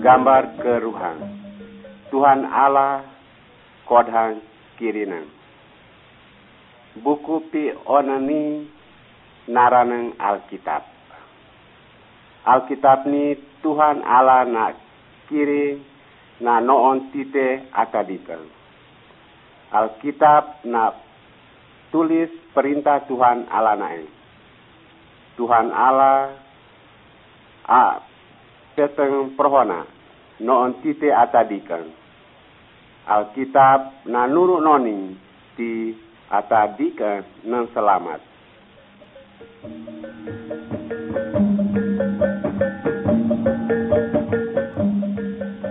gambar keruhan. Tuhan Allah kodhang kirinan. Buku pi onani naraneng Alkitab. Alkitab ni Tuhan Allah na kiri na noon tite akadikal. Alkitab na tulis perintah Tuhan Allah nae. Tuhan Allah peteng perhona noon tite atadikan. Alkitab na nuru noni ti atadikan nang selamat.